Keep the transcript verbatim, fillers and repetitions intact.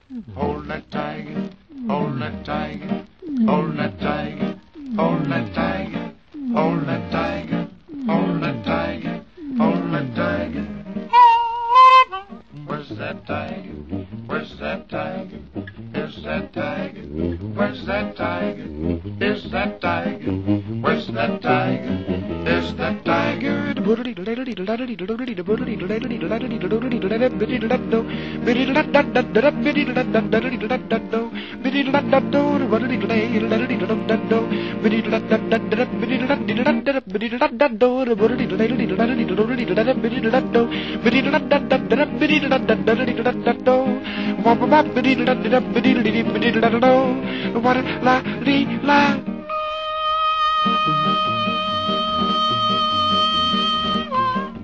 hold that tiger, hold that tiger, hold that tiger, hold that tiger, hold that tiger, hold that tiger, hold that tiger. Where's that tiger? Where's that tiger? Is that tiger? Where's that tiger? Is that tiger? Where's that tiger? Is that tiger? What la dee la.